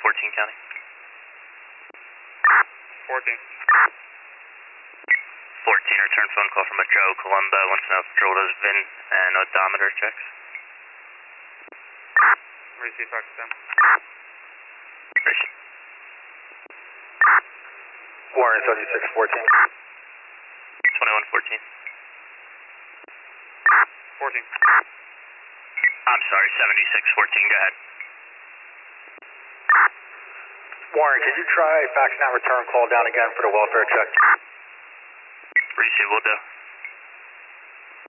14 County. 14. 14, return phone call from a Joe Columba. Wants to know if drilled his VIN and odometer checks. Receive talk to them. Appreciate. Warren 7614. 2114. 14. I'm sorry, 7614. Go ahead. Warren, could you try fax now return call down again for the welfare check? Receive, will do.